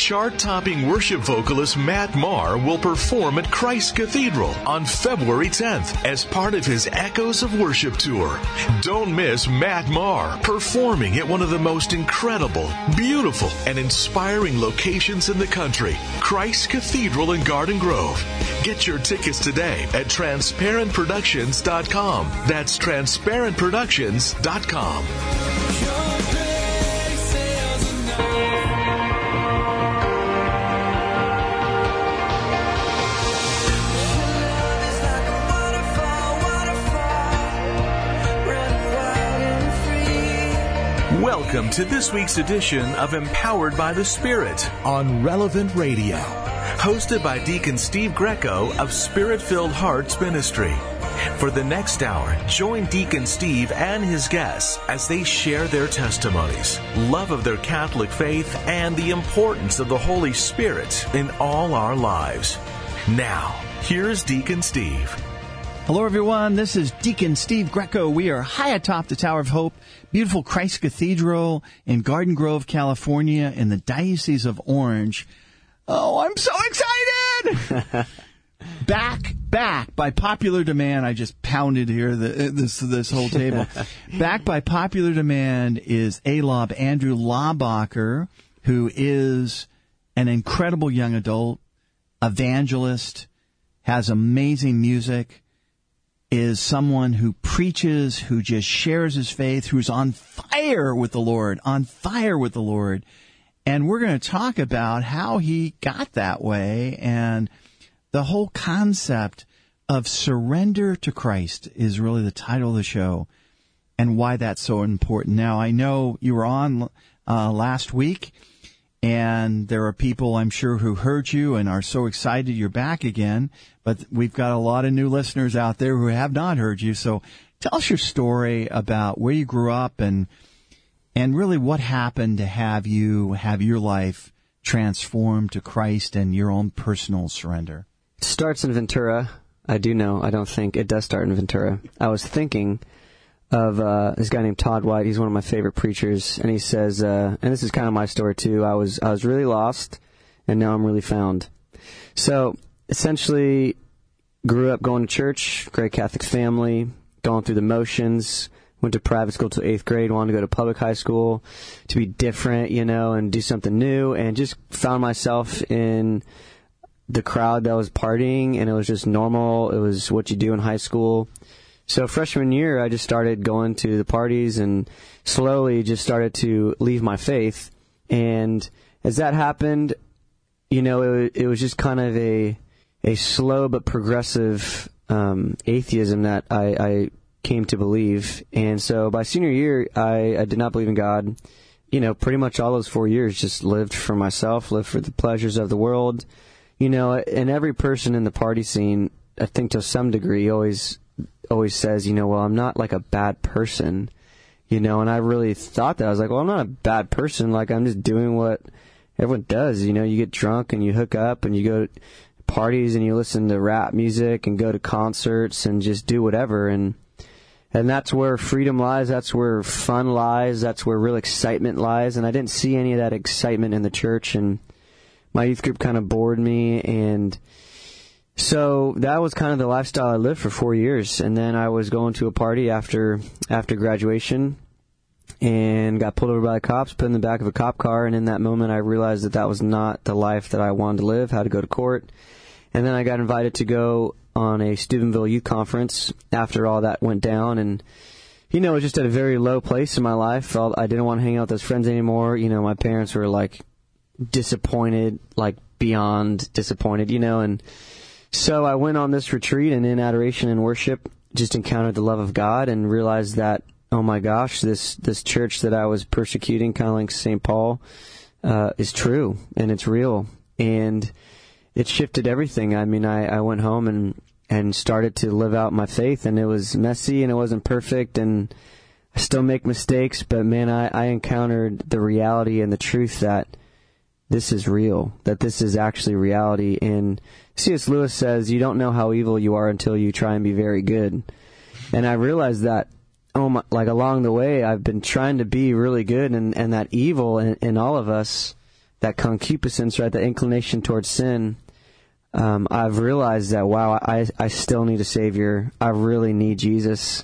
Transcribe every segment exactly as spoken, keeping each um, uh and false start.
chart-topping worship vocalist Matt Maher will perform at Christ Cathedral on February tenth as part of his Echoes of Worship tour. Don't miss Matt Maher performing at one of the most incredible, beautiful, and inspiring locations in the country, Christ Cathedral in Garden Grove. Get your tickets today at transparent productions dot com. That's transparent productions dot com. Welcome to this week's edition of Empowered by the Spirit on Relevant Radio, hosted by Deacon Steve Greco of Spirit-Filled Hearts Ministry. For the next hour, join Deacon Steve and his guests as they share their testimonies, love of their Catholic faith, and the importance of the Holy Spirit in all our lives. Now, here's Deacon Steve. Hello, everyone. This is Deacon Steve Greco. We are high atop the Tower of Hope, beautiful Christ Cathedral in Garden Grove, California, in the Diocese of Orange. Oh, I'm so excited! Back, back, by popular demand, I just pounded here the, this this whole table. Back by popular demand is A-Lob, Andrew Laubacher, who is an incredible young adult, evangelist, has amazing music, is someone who preaches, who just shares his faith, who's on fire with the Lord, on fire with the Lord. And we're going to talk about how he got that way, and the whole concept of surrender to Christ is really the title of the show, and why that's so important. Now, I know you were on uh, last week, and there are people, I'm sure, who heard you and are so excited you're back again. But we've got a lot of new listeners out there who have not heard you. So tell us your story about where you grew up and and really what happened to have you have your life transformed to Christ and your own personal surrender. It starts in Ventura. I do know. I don't think it does start in Ventura. I was thinking of uh, this guy named Todd White. He's one of my favorite preachers, and he says, uh, and this is kind of my story too. I was I was really lost, and now I'm really found. So essentially, grew up going to church, great Catholic family, going through the motions. Went to private school till eighth grade. Wanted to go to public high school to be different, you know, and do something new. And just found myself in the crowd that was partying, and it was just normal. It was what you do in high school. So freshman year, I just started going to the parties and slowly just started to leave my faith. And as that happened, you know, it, it was just kind of a a slow but progressive um, atheism that I, I came to believe. And so by senior year, I, I did not believe in God. You know, pretty much all those four years just lived for myself, lived for the pleasures of the world. You know, and every person in the party scene, I think to some degree, always always says, you know, well, I'm not like a bad person, you know, and I really thought that. I was like, well, I'm not a bad person. Like, I'm just doing what everyone does. You know, you get drunk and you hook up and you go to parties and you listen to rap music and go to concerts and just do whatever. And and that's where freedom lies. That's where fun lies. That's where real excitement lies. And I didn't see any of that excitement in the church. And my youth group kind of bored me. And so that was kind of the lifestyle I lived for four years. And then I was going to a party after after graduation and got pulled over by the cops, put in the back of a cop car. And in that moment, I realized that that was not the life that I wanted to live, had to go to court. And then I got invited to go on a Steubenville youth conference after all that went down. And, you know, it was just at a very low place in my life. Felt I didn't want to hang out with those friends anymore. You know, my parents were, like, disappointed, like, beyond disappointed, you know, and so I went on this retreat, and in adoration and worship, just encountered the love of God and realized that, oh my gosh, this, this church that I was persecuting, kind of like Saint Paul, uh, is true, and it's real. And it shifted everything. I mean, I, I went home and, and started to live out my faith, and it was messy, and it wasn't perfect, and I still make mistakes, but man, I, I encountered the reality and the truth that this is real, that this is actually reality. And C S Lewis says, you don't know how evil you are until you try and be very good. And I realized that, oh my, like along the way, I've been trying to be really good, and, and that evil in, in all of us that concupiscence, right, that inclination towards sin, um, I've realized that, wow, I, I still need a Savior. I really need Jesus.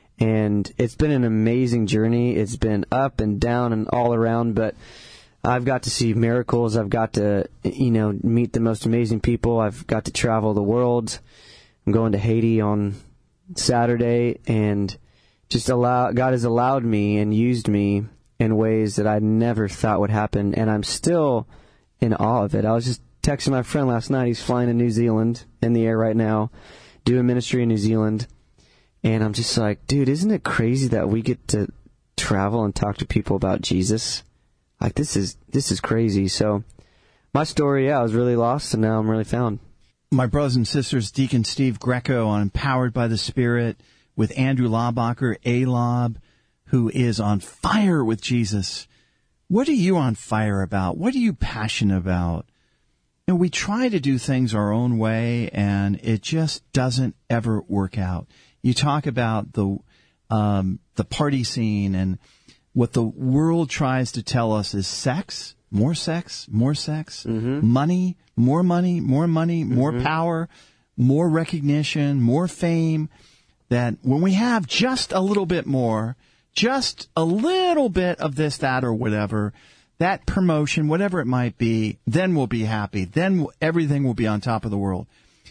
And it's been an amazing journey. It's been up and down and all around, but I've got to see miracles. I've got to, you know, meet the most amazing people. I've got to travel the world. I'm going to Haiti on Saturday, and just allow God has allowed me and used me in ways that I never thought would happen, and I'm still in awe of it. I was just texting my friend last night. He's flying to New Zealand, in the air right now, doing ministry in New Zealand, and I'm just like, dude, isn't it crazy that we get to travel and talk to people about Jesus? Like, this is this is crazy. So my story, yeah, I was really lost, and now I'm really found. My brothers and sisters, Deacon Steve Greco on Empowered by the Spirit with Andrew Laubacher, A-Lob, who is on fire with Jesus. What are you on fire about? What are you passionate about? You know, we try to do things our own way, and it just doesn't ever work out. You talk about the um, the party scene, and what the world tries to tell us is sex, more sex, more sex, mm-hmm. money, more money, more money, more mm-hmm. power, more recognition, more fame. That when we have just a little bit more, just a little bit of this, that, or whatever, that promotion, whatever it might be, then we'll be happy. Then everything will be on top of the world.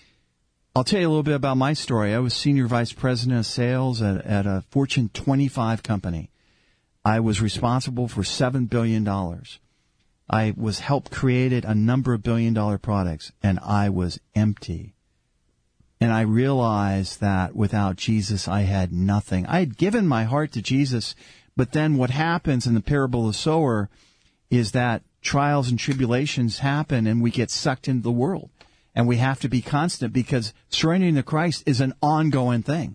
I'll tell you a little bit about my story. I was Senior Vice President of Sales at, at a Fortune twenty-five company. I was responsible for seven billion dollars. I was helped created a number of billion-dollar products, and I was empty. And I realized that without Jesus, I had nothing. I had given my heart to Jesus, but then what happens in the parable of the sower is that trials and tribulations happen, and we get sucked into the world. And we have to be constant, because surrendering to Christ is an ongoing thing.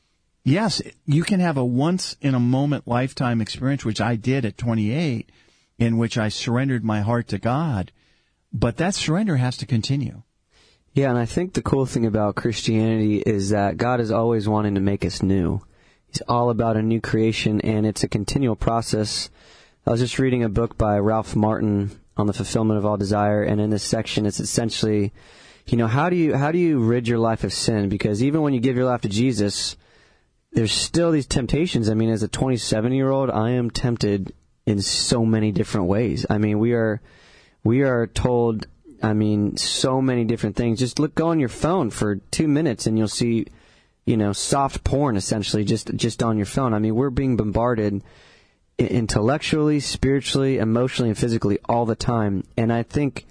Yes, you can have a once-in-a-moment lifetime experience, which I did at twenty-eight, in which I surrendered my heart to God, but that surrender has to continue. Yeah, and I think the cool thing about Christianity is that God is always wanting to make us new. He's all about a new creation, and it's a continual process. I was just reading a book by Ralph Martin on the fulfillment of all desire, and in this section, it's essentially, you know, how do you how do you rid your life of sin? Because even when you give your life to Jesus, there's still these temptations. I mean, as a twenty-seven-year-old, I am tempted in so many different ways. I mean, we are we are told, I mean, so many different things. Just look, go on your phone for two minutes, and you'll see, you know, soft porn essentially just just on your phone. I mean, we're being bombarded intellectually, spiritually, emotionally, and physically all the time. And I think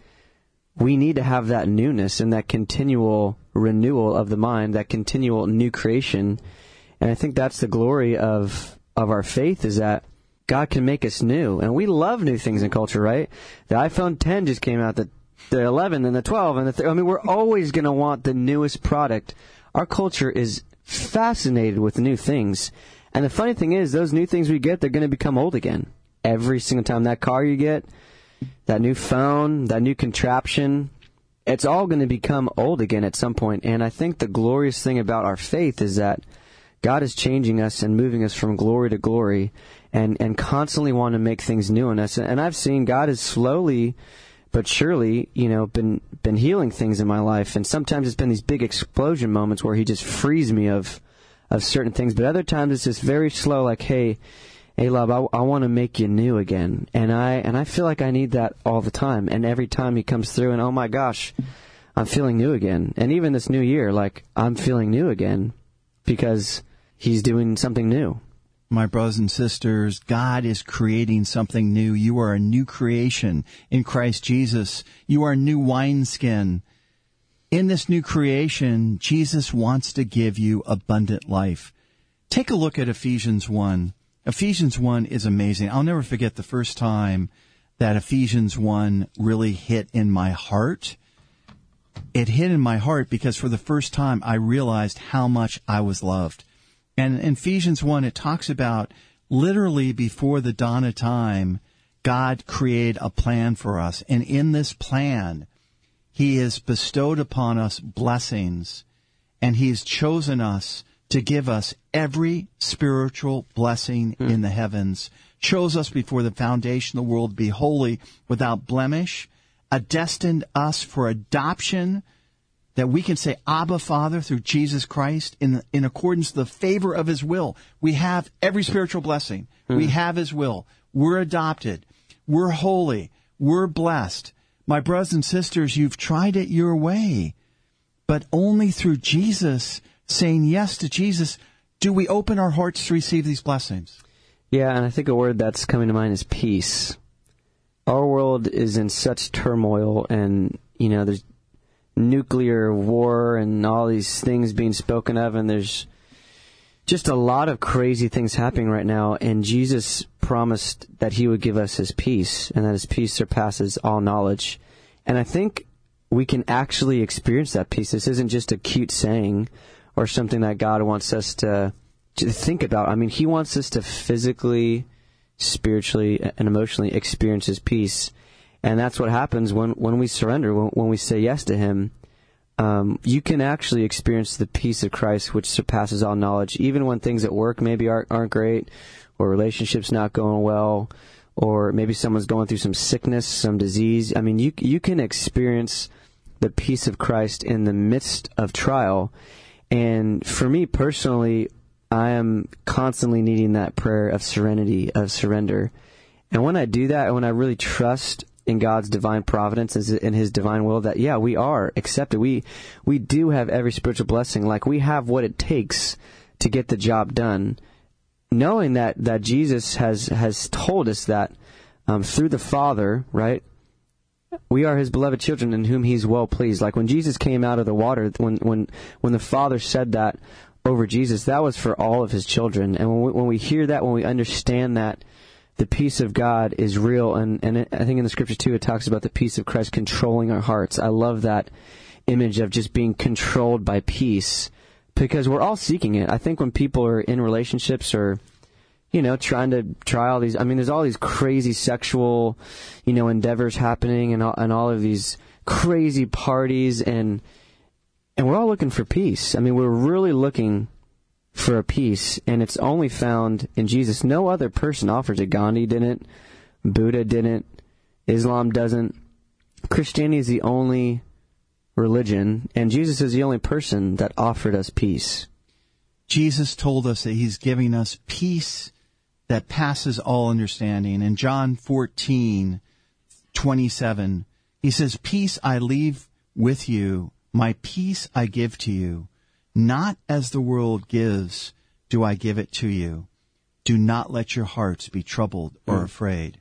we need to have that newness and that continual renewal of the mind, that continual new creation. And I think that's the glory of of our faith, is that God can make us new. And we love new things in culture, right? The iPhone ten just came out, the, the eleven and the twelve. and the th- I mean, we're always going to want the newest product. Our culture is fascinated with new things. And the funny thing is, those new things we get, they're going to become old again. Every single time. That car you get, that new phone, that new contraption, it's all going to become old again at some point. And I think the glorious thing about our faith is that God is changing us and moving us from glory to glory, and, and constantly wanting to make things new in us. And I've seen God has slowly but surely, you know, been been healing things in my life. And sometimes it's been these big explosion moments where he just frees me of of certain things. But other times it's just very slow, like, hey, hey, love, I, I want to make you new again. And I and I feel like I need that all the time. And every time he comes through, and oh my gosh, I'm feeling new again. And even this new year, like, I'm feeling new again because he's doing something new. My brothers and sisters, God is creating something new. You are a new creation in Christ Jesus. You are a new wineskin. In this new creation, Jesus wants to give you abundant life. Take a look at Ephesians one. Ephesians one is amazing. I'll never forget the first time that Ephesians one really hit in my heart. It hit in my heart because for the first time I realized how much I was loved. And in Ephesians one, it talks about literally before the dawn of time, God created a plan for us. And in this plan, he has bestowed upon us blessings, and he has chosen us to give us every spiritual blessing mm. in the heavens, chose us before the foundation of the world to be holy, without blemish, uh, destined us for adoption, that we can say, Abba, Father, through Jesus Christ, in in accordance to the favor of His will. We have every spiritual blessing. Mm. We have His will. We're adopted. We're holy. We're blessed. My brothers and sisters, you've tried it your way, but only through Jesus, saying yes to Jesus, do we open our hearts to receive these blessings. Yeah, and I think a word that's coming to mind is peace. Our world is in such turmoil, and, you know, there's nuclear war and all these things being spoken of, and there's just a lot of crazy things happening right now, and Jesus promised that He would give us His peace, and that His peace surpasses all knowledge. And I think we can actually experience that peace. This isn't just a cute saying or something that God wants us to, to think about. I mean, He wants us to physically, spiritually, and emotionally experience His peace. And that's what happens when, when we surrender, when, when we say yes to Him. Um, you can actually experience the peace of Christ, which surpasses all knowledge, even when things at work maybe aren't, aren't great, or relationships not going well, or maybe someone's going through some sickness, some disease. I mean, you you can experience the peace of Christ in the midst of trial. And for me personally, I am constantly needing that prayer of serenity, of surrender. And when I do that, and when I really trust in God's divine providence, in His divine will, that, yeah, we are accepted. We we do have every spiritual blessing. Like, we have what it takes to get the job done. Knowing that, that Jesus has, has told us that um, through the Father, right, we are His beloved children in whom He's well pleased. Like, when Jesus came out of the water, when when when the Father said that over Jesus, that was for all of His children. And when we, when we hear that, when we understand that, the peace of God is real, and, and it, I think in the Scripture, too, it talks about the peace of Christ controlling our hearts. I love that image of just being controlled by peace, because we're all seeking it. I think when people are in relationships or, you know, trying to try all these, I mean, there's all these crazy sexual, you know, endeavors happening, and all, and all of these crazy parties, and and we're all looking for peace. I mean, we're really looking for a peace, and it's only found in Jesus. No other person offers it. Gandhi didn't. Buddha didn't. Islam doesn't. Christianity is the only religion, and Jesus is the only person that offered us peace. Jesus told us that He's giving us peace that passes all understanding. In John fourteen twenty-seven, He says, "Peace I leave with you, my peace I give to you. Not as the world gives, do I give it to you. Do not let your hearts be troubled or mm. afraid."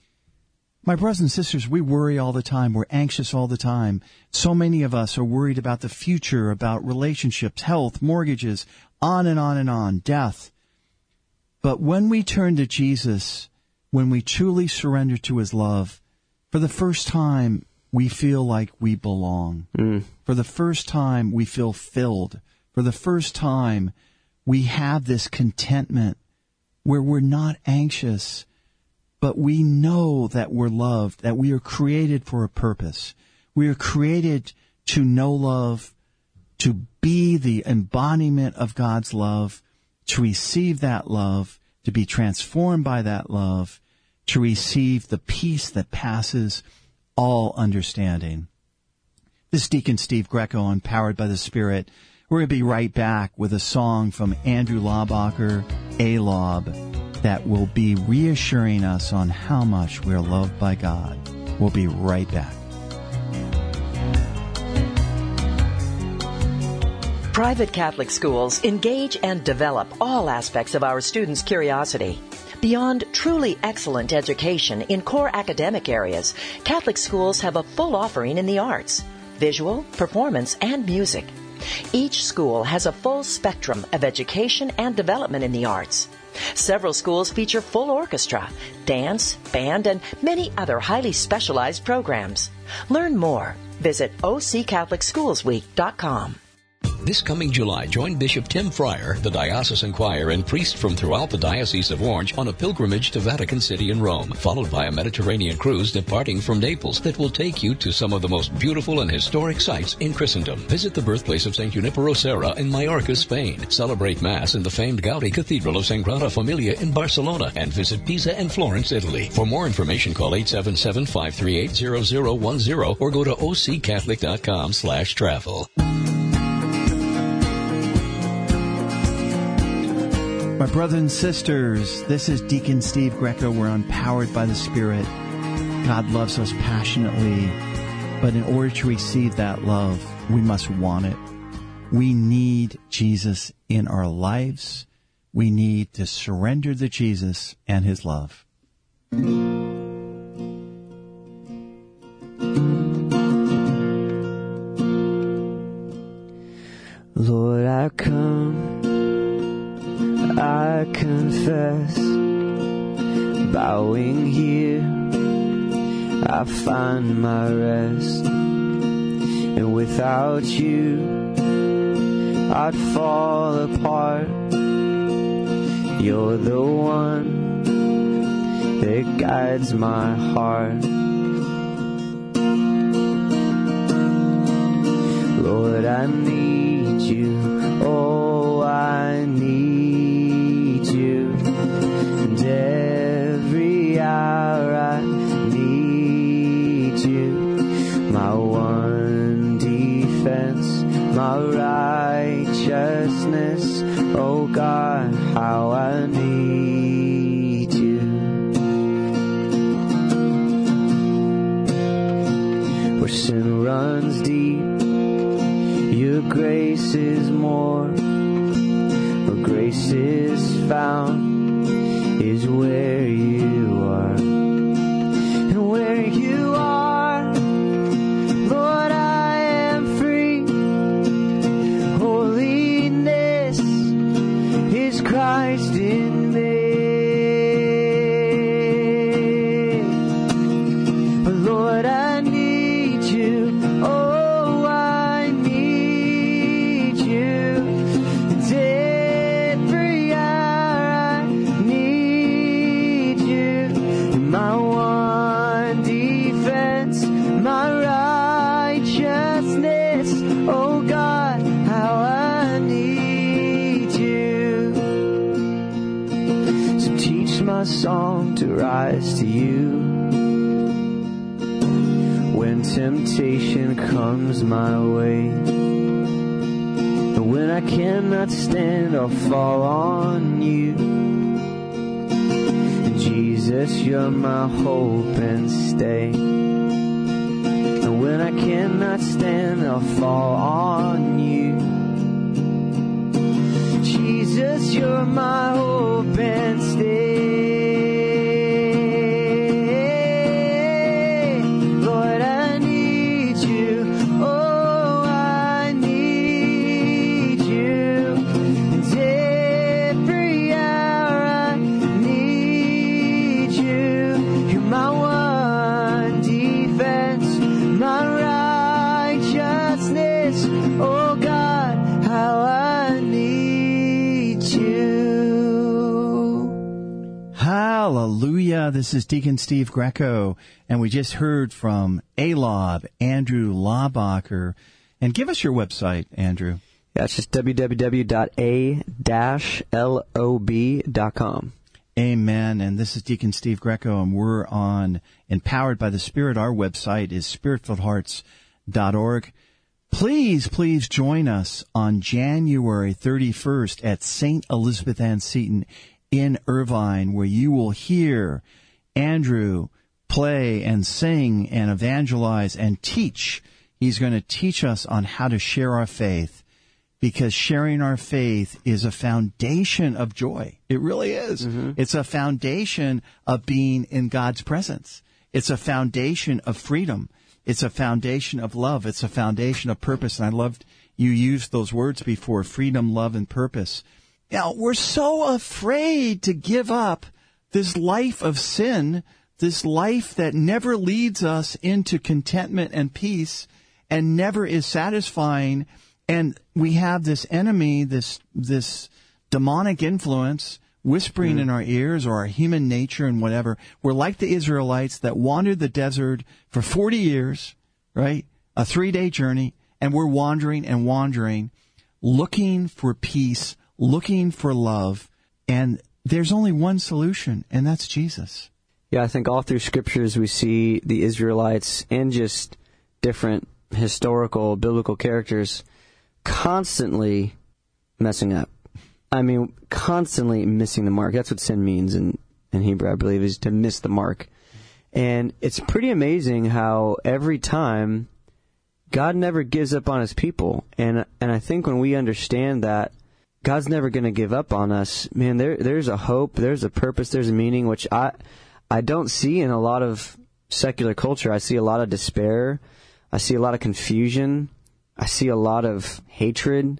My brothers and sisters, we worry all the time. We're anxious all the time. So many of us are worried about the future, about relationships, health, mortgages, on and on and on, death. But when we turn to Jesus, when we truly surrender to His love, for the first time, we feel like we belong. Mm. For the first time, we feel filled. For the first time, we have this contentment where we're not anxious, but we know that we're loved, that we are created for a purpose. We are created to know love, to be the embodiment of God's love, to receive that love, to be transformed by that love, to receive the peace that passes all understanding. This is Deacon Steve Greco, empowered by the Spirit. We're going to be right back with a song from Andrew Laubacher, A-Lob, that will be reassuring us on how much we're loved by God. We'll be right back. Private Catholic schools engage and develop all aspects of our students' curiosity. Beyond truly excellent education in core academic areas, Catholic schools have a full offering in the arts, visual, performance, and music. Each school has a full spectrum of education and development in the arts. Several schools feature full orchestra, dance, band, and many other highly specialized programs. Learn more. Visit o c catholic schools week dot com. This coming July, join Bishop Tim Fryer, the diocesan choir, and priests from throughout the Diocese of Orange on a pilgrimage to Vatican City and Rome, followed by a Mediterranean cruise departing from Naples that will take you to some of the most beautiful and historic sites in Christendom. Visit the birthplace of Saint Junipero Serra in Mallorca, Spain. Celebrate Mass in the famed Gaudi Cathedral of Sagrada Familia in Barcelona, and visit Pisa and Florence, Italy. For more information, call eight seven seven, five three eight, zero zero one zero or go to o c catholic dot com slash travel. My brothers and sisters, this is Deacon Steve Greco. We're empowered by the Spirit. God loves us passionately, but in order to receive that love, we must want it. We need Jesus in our lives. We need to surrender to Jesus and His love. Lord, I come, I confess, bowing here, I find my rest, and without you, I'd fall apart. You're the one that guides my heart. Lord, I need you, oh, I need you, and every hour I need you, my one defense, my righteousness, oh God, how I need you. Where sin runs deep, your grace is more. Where grace is found is where you are. And where you are, Lord, I am free. Holiness is Christ in me. But Lord, I need you. Oh, I need you. And every hour I need you. My one defense, my righteousness. Oh God, how I need you. So teach my song to rise to you. When temptation comes my way, and when I cannot stand, I'll fall on you. Jesus, you're my hope and stay. And when I cannot stand, I'll fall on you. Jesus, you're my hope and stay. Lord, I need you. Oh, I need you. And every hour I need you. You're my one defense, my righteousness. Oh God, how I need you. Hallelujah. This is Deacon Steve Greco, and we just heard from A-Lob, Andrew Laubacher. And give us your website, Andrew. Yeah, it's just w w w dot a dash lob dot com. Amen. And this is Deacon Steve Greco, and we're on Empowered by the Spirit. Our website is spirit filled hearts dot org. Please, please join us on January thirty-first at Saint Elizabeth Ann Seton in Irvine, where you will hear Andrew play and sing and evangelize and teach. He's going to teach us on how to share our faith, because sharing our faith is a foundation of joy. It really is. Mm-hmm. It's a foundation of being in God's presence. It's a foundation of freedom. It's a foundation of love. It's a foundation of purpose. And I loved you used those words before, freedom, love, and purpose. Now, we're so afraid to give up this life of sin, this life that never leads us into contentment and peace and never is satisfying. And we have this enemy, this this demonic influence whispering mm. in our ears, or our human nature and whatever. We're like the Israelites that wandered the desert for forty years, right? A three-day journey, and we're wandering and wandering, looking for peace, looking for love, and there's only one solution, and that's Jesus. Yeah, I think all through scriptures we see the Israelites and just different historical, biblical characters constantly messing up. I mean, constantly missing the mark. That's what sin means in, in Hebrew, I believe, is to miss the mark. And it's pretty amazing how every time God never gives up on his people. And and I think when we understand that God's never going to give up on us, man, there there's a hope, there's a purpose, there's a meaning, which I I don't see in a lot of secular culture. I see a lot of despair. I see a lot of confusion. I see a lot of hatred.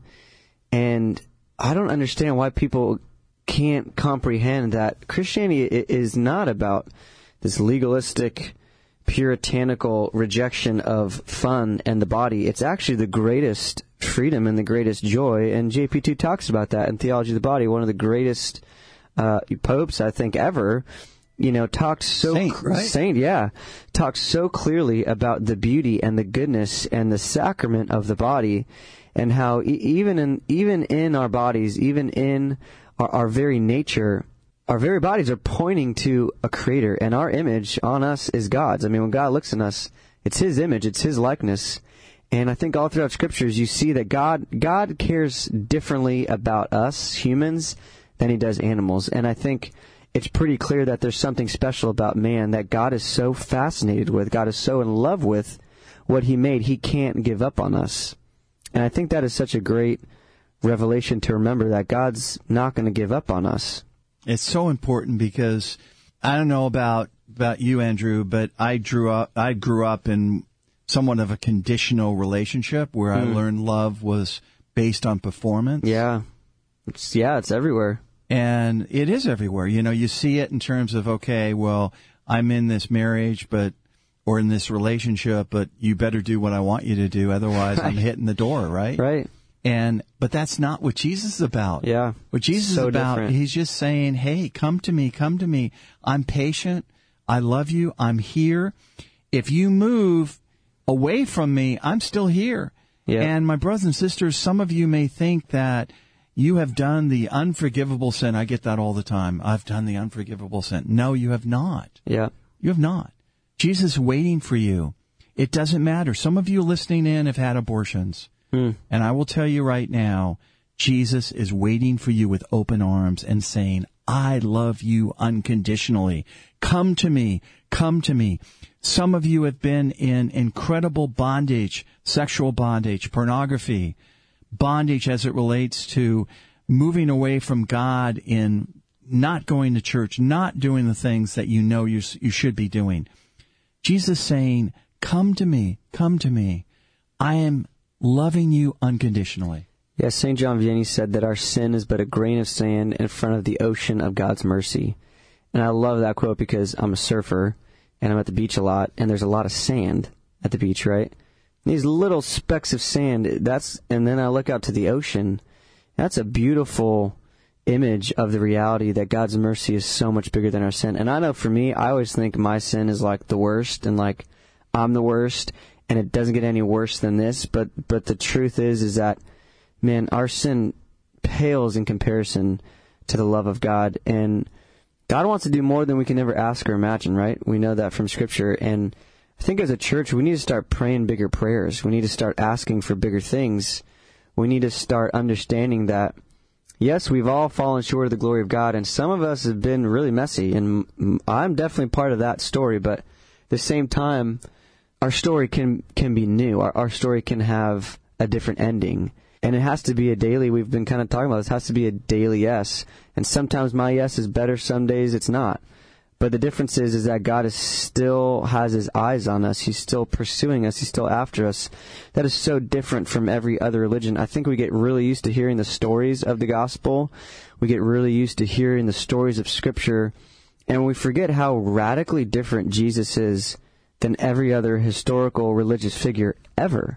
And I don't understand why people can't comprehend that Christianity is not about this legalistic, puritanical rejection of fun and the body. It's actually the greatest freedom and the greatest joy. And J P two talks about that in Theology of the Body. One of the greatest uh, popes, I think, ever, you know, talked so... Saint, right? Saint, yeah. Talks so clearly about the beauty and the goodness and the sacrament of the body, and how e- even in even in our bodies, even in our, our very nature, our very bodies are pointing to a creator, and our image on us is God's. I mean, when God looks at us, it's his image, it's his likeness. And I think all throughout scriptures you see that God God cares differently about us humans than he does animals. And I think it's pretty clear that there's something special about man that God is so fascinated with, God is so in love with what he made, he can't give up on us. And I think that is such a great revelation to remember, that God's not going to give up on us. It's so important because I don't know about about you, Andrew, but I grew up I grew up in somewhat of a conditional relationship where mm. I learned love was based on performance. Yeah. It's, yeah, it's everywhere. And it is everywhere. You know, you see it in terms of, okay, well, I'm in this marriage, but or in this relationship, but you better do what I want you to do, otherwise I'm hitting the door, right? Right. And but that's not what Jesus is about. Yeah. What Jesus so is about, different. he's just saying, hey, come to me, come to me. I'm patient. I love you. I'm here. If you move away from me, I'm still here. Yeah. And my brothers and sisters, some of you may think that you have done the unforgivable sin. I get that all the time. I've done the unforgivable sin. No, you have not. Yeah. You have not. Jesus is waiting for you. It doesn't matter. Some of you listening in have had abortions. Mm. And I will tell you right now, Jesus is waiting for you with open arms and saying, I love you unconditionally. Come to me. Come to me. Some of you have been in incredible bondage, sexual bondage, pornography, bondage as it relates to moving away from God in not going to church, not doing the things that you know you, you should be doing. Jesus saying, come to me, come to me. I am loving you unconditionally. Yes, Saint John Vianney said that our sin is but a grain of sand in front of the ocean of God's mercy. And I love that quote because I'm a surfer and I'm at the beach a lot, and there's a lot of sand at the beach, right? And these little specks of sand, that's, and then I look out to the ocean. That's a beautiful image of the reality that God's mercy is so much bigger than our sin. And I know for me, I always think my sin is like the worst, and like I'm the worst, and it doesn't get any worse than this. But but the truth is, is that, man, our sin pales in comparison to the love of God. And God wants to do more than we can ever ask or imagine, right? We know that from Scripture. And I think as a church, we need to start praying bigger prayers. We need to start asking for bigger things. We need to start understanding that, yes, we've all fallen short of the glory of God, and some of us have been really messy, and I'm definitely part of that story, but at the same time, our story can can be new. Our, our story can have a different ending. And it has to be a daily, we've been kind of talking about this, it has to be a daily yes. And sometimes my yes is better, some days it's not. But the difference is, is that God is still has his eyes on us. He's still pursuing us. He's still after us. That is so different from every other religion. I think we get really used to hearing the stories of the gospel. We get really used to hearing the stories of Scripture. And we forget how radically different Jesus is than every other historical religious figure ever.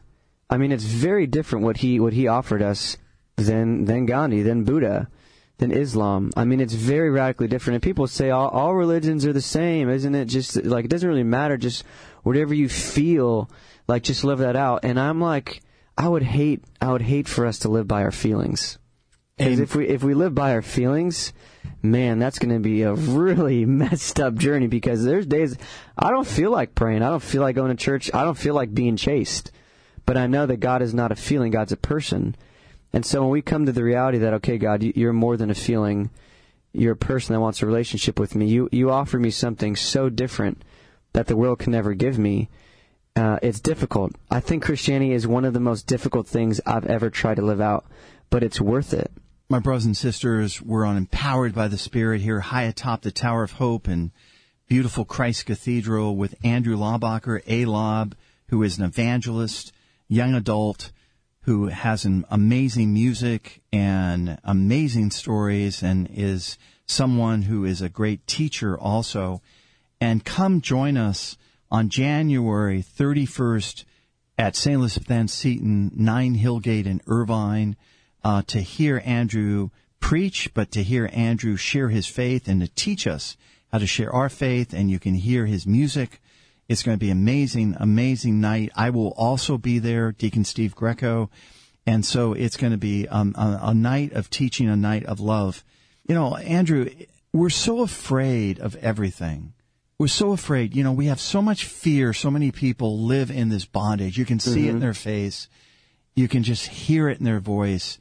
I mean, it's very different what he what he offered us than than Gandhi, than Buddha, than Islam. I mean, it's very radically different. And people say all, all religions are the same, isn't it? Just like, it doesn't really matter. Just whatever you feel, like, just live that out. And I'm like, I would hate, I would hate for us to live by our feelings. Because if we if we live by our feelings, man, that's going to be a really messed up journey. Because there's days I don't feel like praying, I don't feel like going to church, I don't feel like being chased. But I know that God is not a feeling, God's a person. And so when we come to the reality that, okay, God, you're more than a feeling, you're a person that wants a relationship with me. You you offer me something so different that the world can never give me. Uh, it's difficult. I think Christianity is one of the most difficult things I've ever tried to live out, but it's worth it. My brothers and sisters, we're on Empowered by the Spirit here high atop the Tower of Hope in beautiful Christ Cathedral with Andrew Laubacher, A-Lob, who is an evangelist, young adult, who has an amazing music and amazing stories and is someone who is a great teacher also. And come join us on January thirty-first at Saint Elizabeth Seton, nine Hillgate in Irvine, uh, to hear Andrew preach, but to hear Andrew share his faith and to teach us how to share our faith, and you can hear his music. It's going to be amazing, amazing night. I will also be there, Deacon Steve Greco. And so it's going to be um, a, a night of teaching, a night of love. You know, Andrew, we're so afraid of everything. We're so afraid. You know, we have so much fear. So many people live in this bondage. You can see mm-hmm. it in their face. You can just hear it in their voice.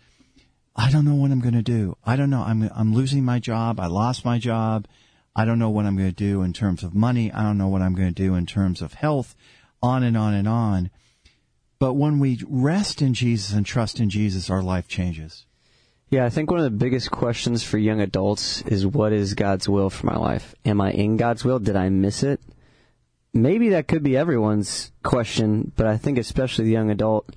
I don't know what I'm going to do. I don't know. I'm I'm losing my job. I lost my job. I don't know what I'm going to do in terms of money. I don't know what I'm going to do in terms of health, on and on and on. But when we rest in Jesus and trust in Jesus, our life changes. Yeah, I think one of the biggest questions for young adults is, what is God's will for my life? Am I in God's will? Did I miss it? Maybe that could be everyone's question, but I think especially the young adult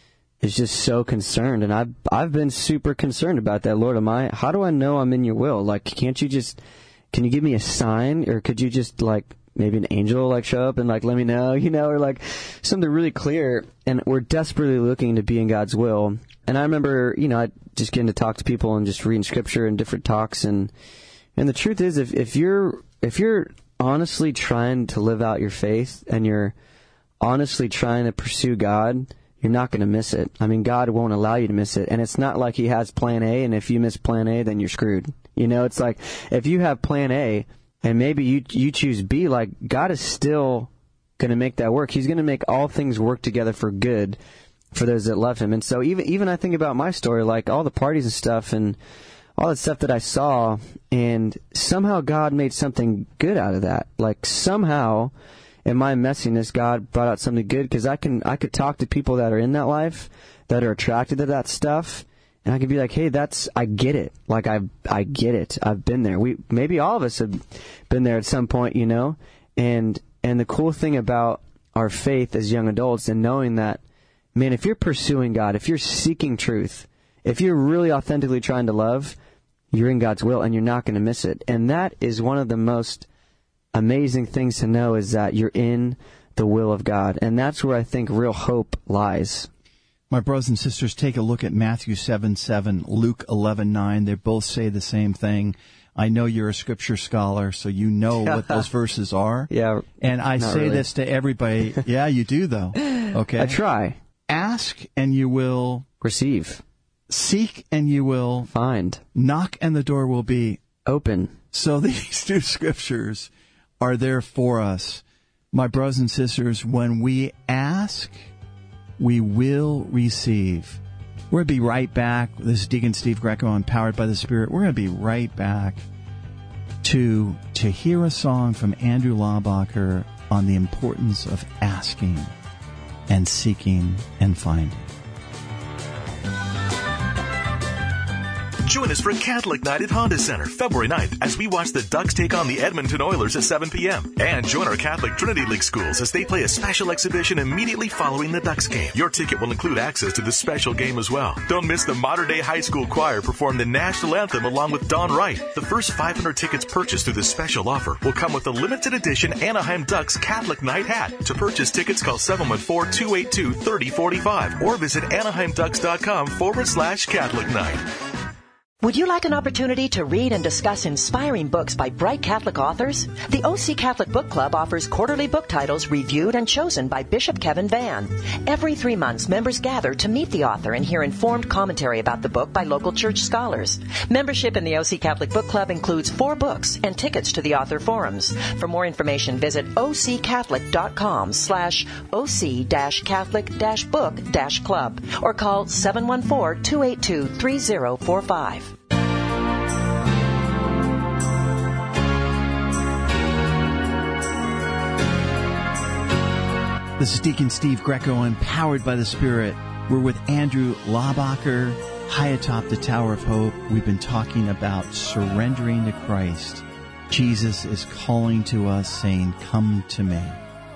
is just so concerned. And I've, I've been super concerned about that. Lord, am I, how do I know I'm in your will? Like, can't you just... Can you give me a sign, or could you just, like, maybe an angel, like, show up and, like, let me know, you know, or, like, something really clear. And we're desperately looking to be in God's will. And I remember, you know, I just getting to talk to people and just reading scripture and different talks. And and the truth is, if, if you're if you're honestly trying to live out your faith and you're honestly trying to pursue God, you're not going to miss it. I mean, God won't allow you to miss it. And it's not like he has plan A, and if you miss plan A, then you're screwed. You know, it's like, if you have plan A and maybe you you choose B, like, God is still going to make that work. He's going to make all things work together for good for those that love him. And so even even I think about my story, like all the parties and stuff and all the stuff that I saw, and somehow God made something good out of that. Like, somehow in my messiness, God brought out something good, because I can I could talk to people that are in that life, that are attracted to that stuff. And I could be like, hey, that's, I get it. Like, I I get it. I've been there. We maybe all of us have been there at some point, you know? And and the cool thing about our faith as young adults, and knowing that, man, if you're pursuing God, if you're seeking truth, if you're really authentically trying to love, you're in God's will, and you're not going to miss it. And that is one of the most amazing things to know, is that you're in the will of God. And that's where I think real hope lies. My brothers and sisters, take a look at Matthew seven seven, Luke eleven nine. They both say the same thing. I know you're a scripture scholar, so you know what those verses are. Yeah. And I say really. this to everybody. Yeah, you do, though. Okay. I try. Ask, and you will receive. Seek, and you will find. Knock, and the door will be open. So these two scriptures are there for us. My brothers and sisters, when we ask, we will receive. We're going to be right back. This is Deacon Steve Greco, Empowered by the Spirit. We're going to be right back to to hear a song from Andrew Laubacher on the importance of asking and seeking and finding. Join us for Catholic Night at Honda Center, February ninth, as we watch the Ducks take on the Edmonton Oilers at seven p.m. And join our Catholic Trinity League schools as they play a special exhibition immediately following the Ducks game. Your ticket will include access to this special game as well. Don't miss the Modern Day High School Choir perform the national anthem along with Don Wright. The first five hundred tickets purchased through this special offer will come with a limited edition Anaheim Ducks Catholic Night hat. To purchase tickets, call seven one four, two eight two, three oh four five or visit anaheimducks.com forward slash Catholic Night. Would you like an opportunity to read and discuss inspiring books by bright Catholic authors? The O C Catholic Book Club offers quarterly book titles reviewed and chosen by Bishop Kevin Vann. Every three months, members gather to meet the author and hear informed commentary about the book by local church scholars. Membership in the O C Catholic Book Club includes four books and tickets to the author forums. For more information, visit occatholic.com slash oc dash catholic dash book dash club or call seven one four, two eight two, three oh four five. This is Deacon Steve Greco, empowered by the Spirit. We're with Andrew Laubacher, high atop the Tower of Hope. We've been talking about surrendering to Christ. Jesus is calling to us, saying, "Come to me."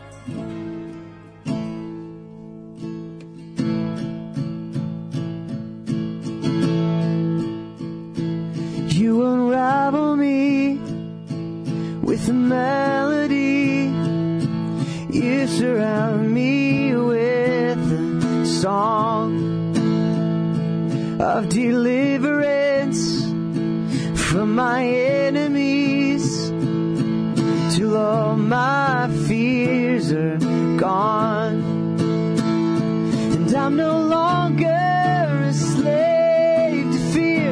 You unravel me with a melody. You surround me with a song of deliverance from my enemies, till all my fears are gone. And I'm no longer a slave to fear,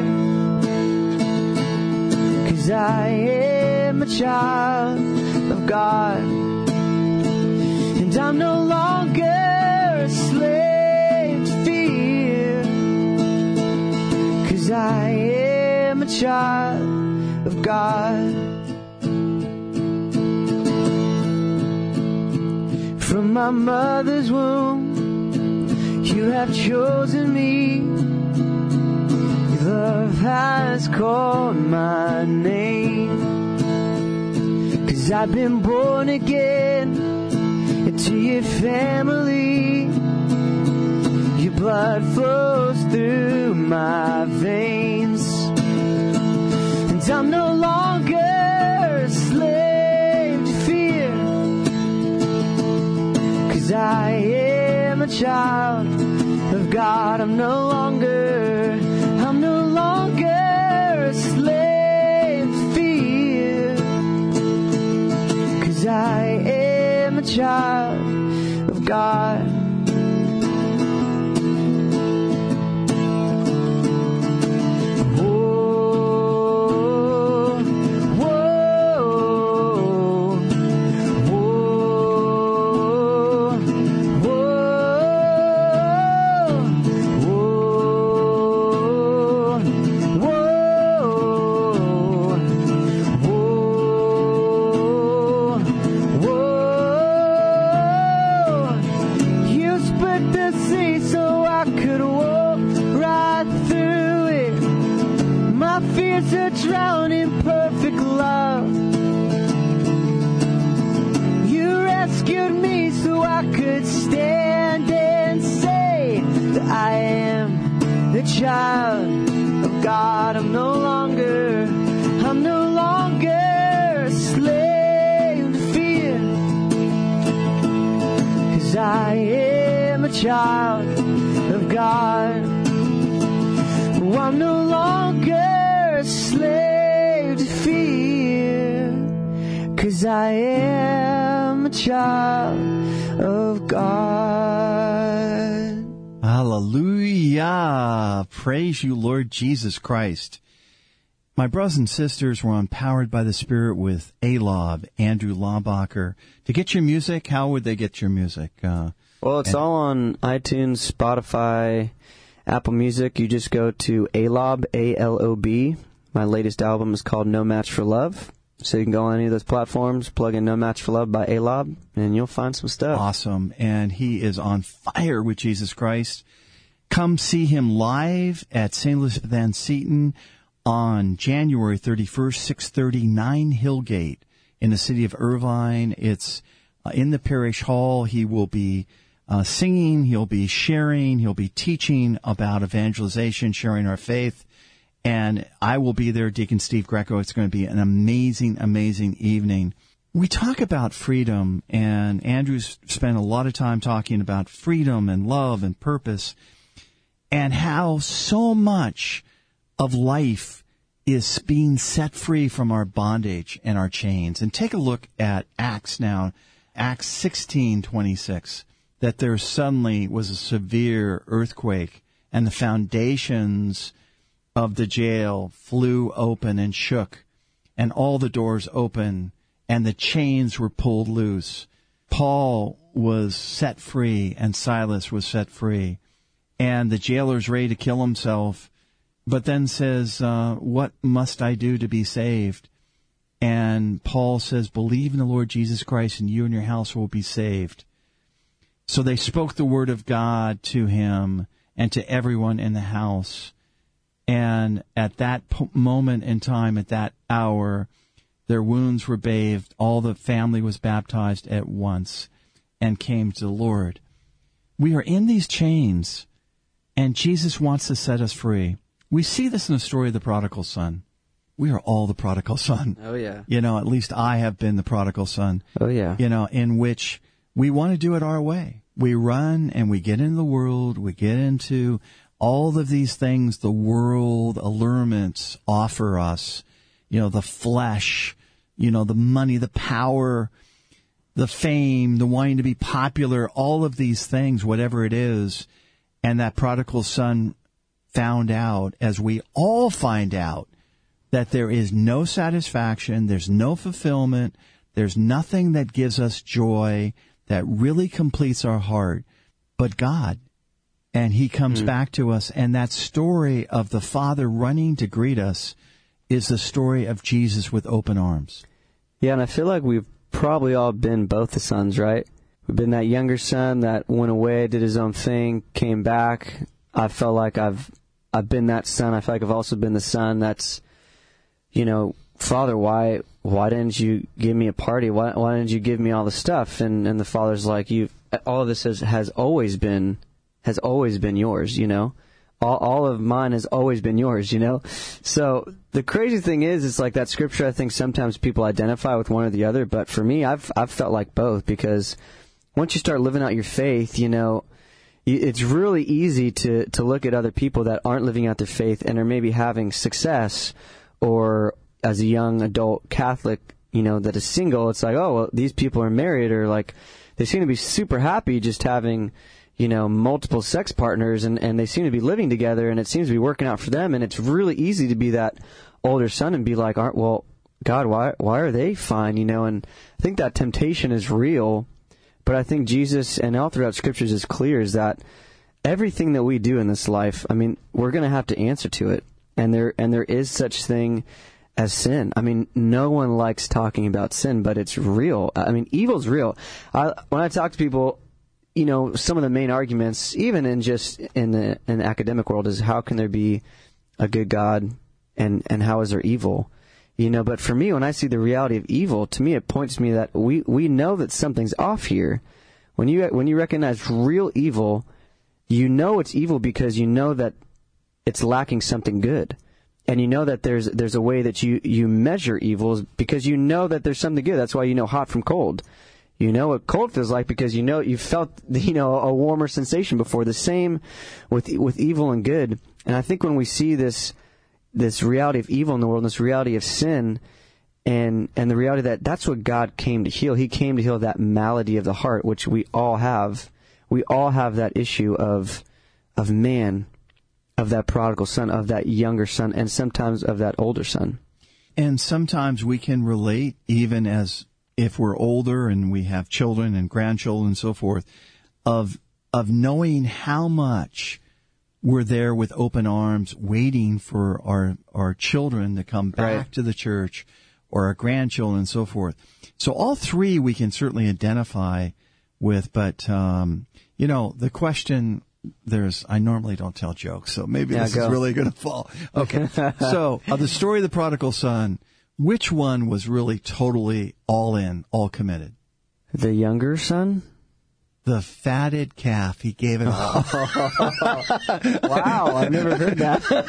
'cause I am a child of God. And I'm no longer a slave to fear, 'cause I am a child of God. From my mother's womb, you have chosen me. Your love has called my name, 'cause I've been born again into your family. Your blood flows through my veins, and I'm no longer a slave to fear, 'cause I am a child of God. I'm no longer, I'm no longer a slave to fear, 'cause I am a child of God. Drown in perfect love. You rescued me so I could stand and say that I am the child of God. I'm no longer, I'm no longer a slave to fear, 'cause I am a child of God. Oh, I'm no longer a slave to fear, 'cause I am a child of God. Hallelujah. Praise you, Lord Jesus Christ. My brothers and sisters were empowered by the Spirit with A-Lob, Andrew Laubacher. To get your music, how would they get your music? Uh, well, it's and- all on iTunes, Spotify, Apple Music. You just go to A-Lob, A L O B. My latest album is called No Match for Love. So you can go on any of those platforms, plug in No Match for Love by A-Lob, and you'll find some stuff. Awesome. And he is on fire with Jesus Christ. Come see him live at Saint Elizabeth Ann Seton on January thirty-first, six thirty, nine Hillgate in the city of Irvine. It's uh, in the parish hall. He will be uh, singing. He'll be sharing. He'll be teaching about evangelization, sharing our faith. And I will be there, Deacon Steve Greco. It's going to be an amazing, amazing evening. We talk about freedom, and Andrew's spent a lot of time talking about freedom and love and purpose, and how so much of life is being set free from our bondage and our chains. And take a look at Acts now, Acts sixteen twenty-six, that there suddenly was a severe earthquake, and the foundations of the jail flew open and shook, and all the doors open, and the chains were pulled loose. Paul was set free, and Silas was set free, and the jailer's ready to kill himself, but then says, uh, what must I do to be saved? And Paul says, believe in the Lord Jesus Christ, and you and your house will be saved. So they spoke the word of God to him and to everyone in the house. And at that po- moment in time, at that hour, their wounds were bathed. All the family was baptized at once and came to the Lord. We are in these chains, and Jesus wants to set us free. We see this in the story of the prodigal son. We are all the prodigal son. Oh, yeah. You know, at least I have been the prodigal son. Oh, yeah. You know, in which we want to do it our way. We run and we get into the world. We get into all of these things the world allurements offer us. You know, the flesh, you know, the money, the power, the fame, the wanting to be popular, all of these things, whatever it is. And that prodigal son found out, as we all find out, that there is no satisfaction, there's no fulfillment, there's nothing that gives us joy, that really completes our heart, but God. And he comes mm. back to us, and that story of the Father running to greet us is the story of Jesus with open arms. Yeah, and I feel like we've probably all been both the sons, right? We've been that younger son that went away, did his own thing, came back. I felt like I've I've been that son. I feel like I've also been the son that's, you know, Father, why why didn't you give me a party? Why why didn't you give me all the stuff? And and the Father's like, you all of this has, has always been has always been yours, you know. All all of mine has always been yours, you know. So the crazy thing is, it's like that scripture. I think sometimes people identify with one or the other, but for me, I've I've felt like both, because once you start living out your faith, you know, it's really easy to to look at other people that aren't living out their faith and are maybe having success, or as a young adult Catholic, you know, that is single. It's like, oh, well, these people are married, or like they seem to be super happy just having, you know, multiple sex partners, and, and they seem to be living together, and it seems to be working out for them. And it's really easy to be that older son and be like, aren't, well, God, why why are they fine, you know? And I think that temptation is real, but I think Jesus, and all throughout Scriptures, is clear, is that everything that we do in this life, I mean, we're going to have to answer to it. And there and there is such thing as sin. I mean, no one likes talking about sin, but it's real. I mean, evil's real. I, when I talk to people, you know, some of the main arguments, even in just in the, in the academic world, is how can there be a good God, and, and how is there evil? You know, but for me, when I see the reality of evil, to me it points to me that we, we know that something's off here. When you when you recognize real evil, you know it's evil because you know that it's lacking something good. And you know that there's there's a way that you, you measure evils, because you know that there's something good. That's why you know hot from cold. You know what cold feels like because you know you felt, you know, a warmer sensation before. The same with with evil and good. And I think when we see this this reality of evil in the world, this reality of sin, and and the reality that that's what God came to heal. He came to heal that malady of the heart, which we all have. We all have that issue of of man, of that prodigal son, of that younger son, and sometimes of that older son. And sometimes we can relate, even as if we're older and we have children and grandchildren and so forth, of of knowing how much we're there with open arms waiting for our, our children to come back right. to the church, or our grandchildren and so forth. So all three we can certainly identify with, but, um, you know, the question there's, I normally don't tell jokes, so maybe Yeah, this go. is really going to fall. Okay. So, of the story of the prodigal son, which one was really totally all in, all committed? The younger son? The fatted calf. He gave it all. Wow, I've never heard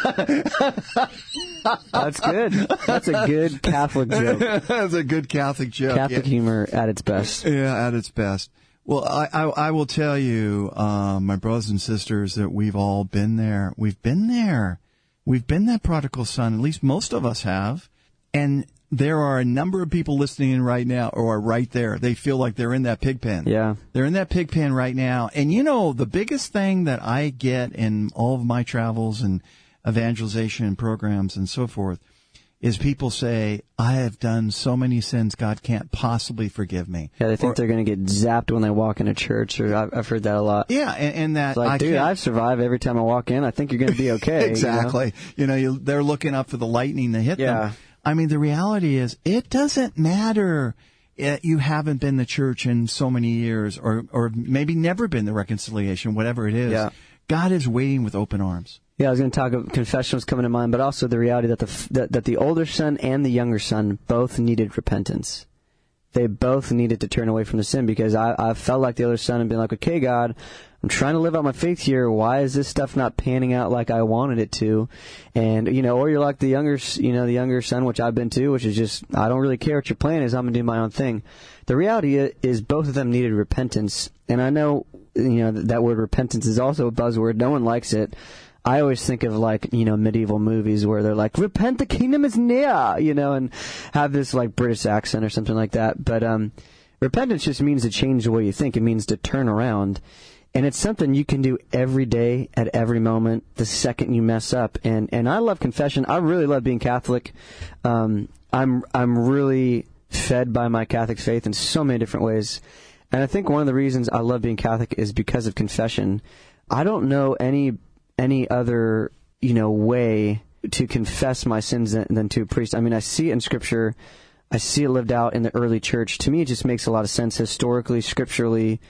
that. That's good. That's a good Catholic joke. That's a good Catholic joke. Catholic yeah. humor at its best. Yeah, at its best. Well, I, I, I will tell you, um, my brothers and sisters, that we've all been there. We've been there. We've been that prodigal son. At least most of us have. And there are a number of people listening in right now or are right there. They feel like they're in that pig pen. Yeah. They're in that pig pen right now. And you know, the biggest thing that I get in all of my travels and evangelization programs and so forth is people say, I have done so many sins, God can't possibly forgive me. Yeah, they think or, they're going to get zapped when they walk into church, or I've, I've heard that a lot. Yeah, and, and that It's like, I dude, can't, I've survived every time I walk in. I think you're going to be okay. exactly. You know, you know you, they're looking up for the lightning to hit Yeah. them. I mean, the reality is, it doesn't matter. It, you haven't been to church in so many years, or or maybe never been to reconciliation, whatever it is. Yeah. God is waiting with open arms. Yeah, I was going to talk about confession was coming to mind, but also the reality that the that, that the older son and the younger son both needed repentance. They both needed to turn away from the sin, because I, I felt like the older son and been like, okay, God, I'm trying to live out my faith here. Why is this stuff not panning out like I wanted it to? And, you know, or you're like the younger, you know, the younger son, which I've been to, which is just, I don't really care what your plan is. I'm going to do my own thing. The reality is both of them needed repentance. And I know, you know, that, that word repentance is also a buzzword. No one likes it. I always think of, like, you know, medieval movies where they're like, repent, the kingdom is near, you know, and have this, like, British accent or something like that. But um, repentance just means to change the way you think. It means to turn around. And it's something you can do every day, at every moment, the second you mess up. And and I love confession. I really love being Catholic. Um, I'm I'm really fed by my Catholic faith in so many different ways. And I think one of the reasons I love being Catholic is because of confession. I don't know any any other, you know, way to confess my sins than, than to a priest. I mean, I see it in Scripture. I see it lived out in the early church. To me, it just makes a lot of sense historically, scripturally,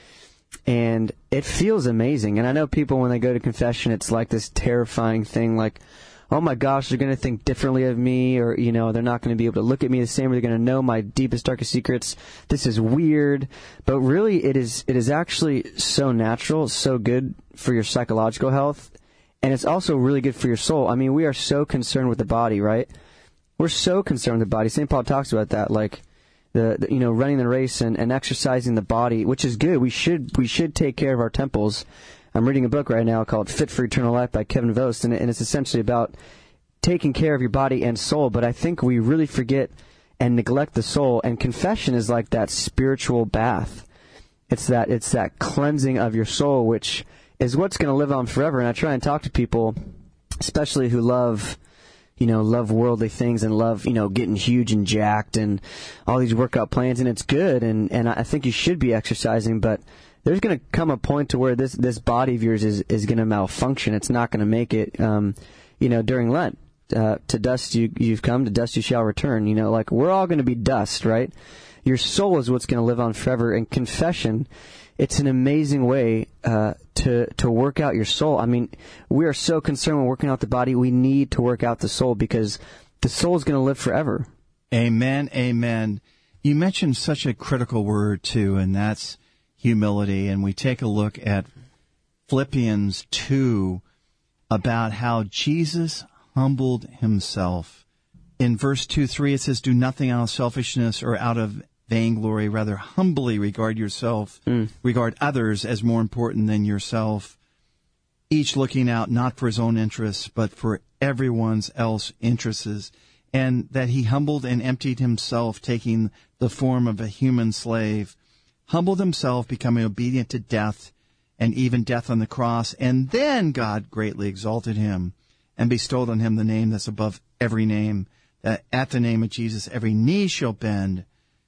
and it feels amazing. And I know people, when they go to confession, it's like this terrifying thing, like, oh my gosh, they're going to think differently of me, or, you know, they're not going to be able to look at me the same, or they're going to know my deepest, darkest secrets. This is weird. But really, it is it is actually so natural, so good for your psychological health. And it's also really good for your soul. I mean, we are so concerned with the body, right? We're so concerned with the body. Saint Paul talks about that, like the, the you know, running the race and, and exercising the body, which is good. We should we should take care of our temples. I'm reading a book right now called Fit for Eternal Life by Kevin Vost, and, and it's essentially about taking care of your body and soul. But I think we really forget and neglect the soul. And confession is like that spiritual bath. It's that it's that cleansing of your soul, which is what's going to live on forever. And I try and talk to people, especially who love, you know, love worldly things and love, you know, getting huge and jacked and all these workout plans. And it's good. And, and I think you should be exercising, but there's going to come a point to where this, this body of yours is, is going to malfunction. It's not going to make it, um, you know, during Lent. Uh, to dust you, you've come, to dust you shall return. You know, like, we're all going to be dust, right? Your soul is what's going to live on forever. And confession, it's an amazing way uh, to to work out your soul. I mean, we are so concerned with working out the body. We need to work out the soul, because the soul is going to live forever. Amen, amen. You mentioned such a critical word, too, and that's humility. And we take a look at Philippians two about how Jesus humbled himself. In verse two, three, it says, do nothing out of selfishness or out of vainglory, rather humbly regard yourself, mm. regard others as more important than yourself, each looking out not for his own interests, but for everyone's else interests, and that he humbled and emptied himself, taking the form of a human slave, humbled himself, becoming obedient to death, and even death on the cross. And then God greatly exalted him and bestowed on him the name that's above every name, that at the name of Jesus every knee shall bend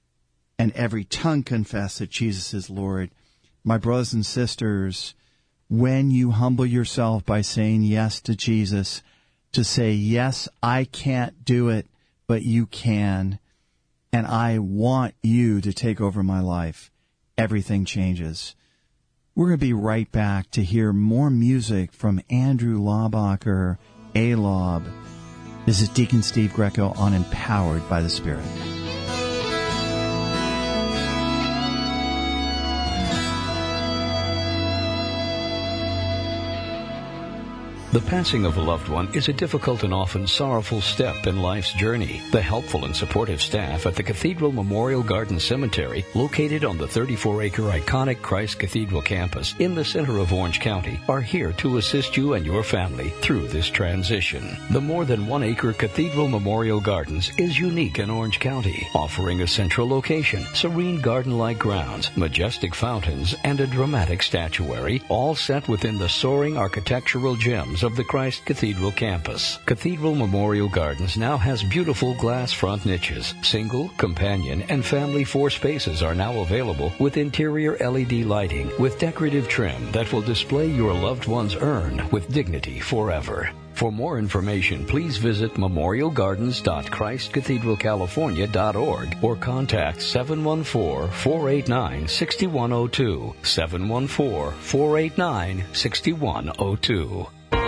and every tongue confess that Jesus is Lord. My brothers and sisters, when you humble yourself by saying yes to Jesus, to say, yes, I can't do it, but you can, and I want you to take over my life, everything changes. We're going to be right back to hear more music from Andrew Laubacher, A-Lob. This is Deacon Steve Greco on Empowered by the Spirit. The passing of a loved one is a difficult and often sorrowful step in life's journey. The helpful and supportive staff at the Cathedral Memorial Garden Cemetery, located on the thirty-four acre iconic Christ Cathedral campus in the center of Orange County, are here to assist you and your family through this transition. The more than one acre Cathedral Memorial Gardens is unique in Orange County, offering a central location, serene garden-like grounds, majestic fountains, and a dramatic statuary, all set within the soaring architectural gems of the Christ Cathedral campus. Cathedral Memorial Gardens now has beautiful glass front niches. Single, companion, and family four spaces are now available with interior L E D lighting with decorative trim that will display your loved one's urn with dignity forever. For more information, please visit memorial gardens dot christ cathedral california dot org or contact seven one four, four eight nine, six one zero two, seven one four, four eight nine, six one zero two.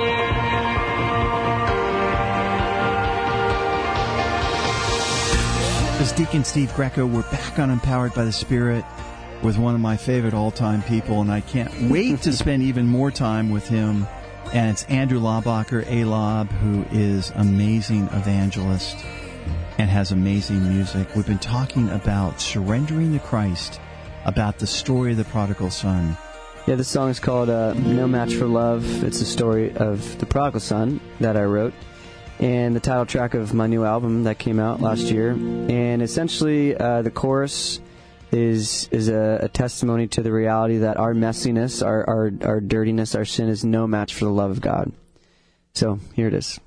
This is Deacon Steve Greco. We're back on Empowered by the Spirit with one of my favorite all-time people, and I can't wait to spend even more time with him. And it's Andrew Laubacher, A-Lob, who is amazing evangelist and has amazing music. We've been talking about surrendering to Christ, about the story of the prodigal son. Yeah, this song is called uh, No Match for Love. It's the story of the prodigal son that I wrote, and the title track of my new album that came out last year. And essentially, uh, the chorus is is a, a testimony to the reality that our messiness, our, our, our dirtiness, our sin is no match for the love of God. So, here it is.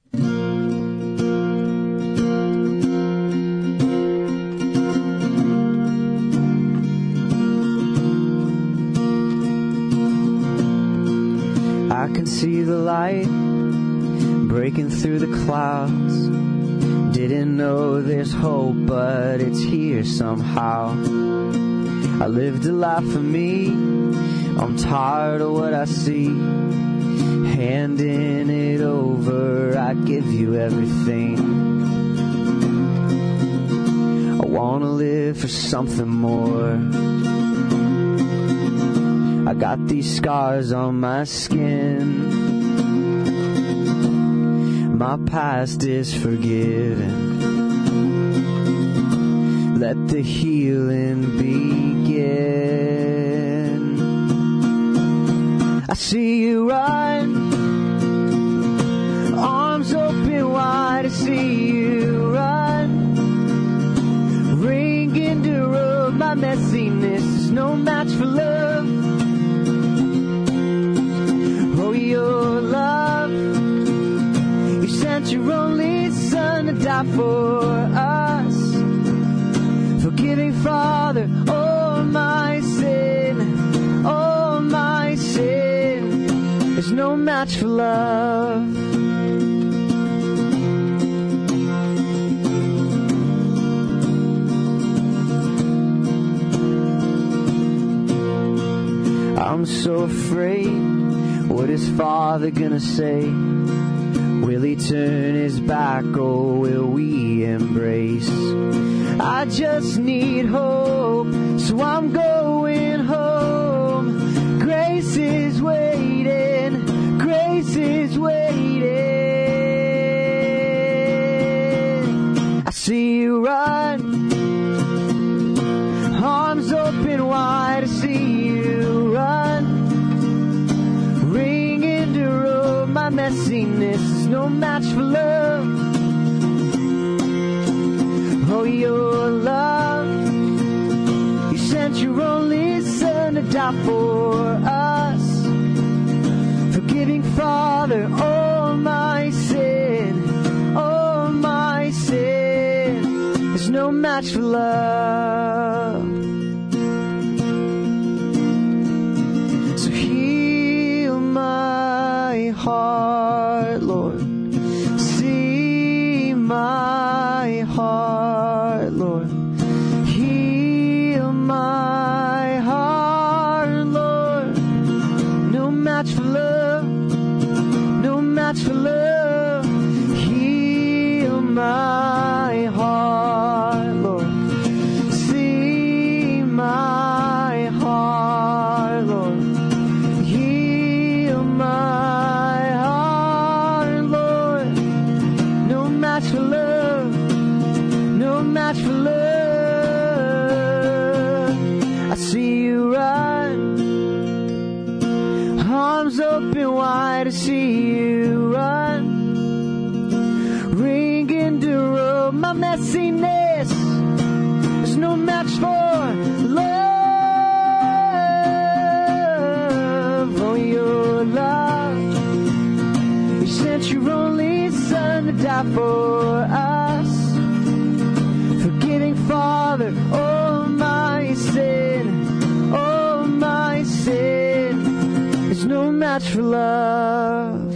I can see the light breaking through the clouds. Didn't know there's hope, but it's here somehow. I lived a life for me. I'm tired of what I see. Handing it over, I give you everything. I want to live for something more. I got these scars on my skin. My past is forgiven. Let the healing begin. I see you run, arms open wide. I see you run, ring the road. My messiness is no match for love. Oh, your love, your only son to die for us, forgiving Father, all my sin, all my sin. There's no match for love. I'm so afraid, what is Father gonna say? Will he turn his back, or will we embrace? I just need hope, so I'm going home. Grace is waiting, grace is waiting. I see you run, arms open wide. I see you run, ring in the road. My messiness, no match for love. Oh, your love, you sent your only son to die for us, forgiving Father, all my sin, all my sin. There's no match for love. So heal my heart, Lord. See my heart, Lord. Heal my heart, Lord. match for love, no match for love. Heal my heart, Lord. See my heart, Lord. Heal my heart, Lord. No match for love, no match for love. I see you run, arms open wide. I see you run, ringing to roll my messiness. There's no match for love. Oh, your love, you sent your only Son to die for us, forgiving Father, oh my sin, oh my sin. There's no match for love.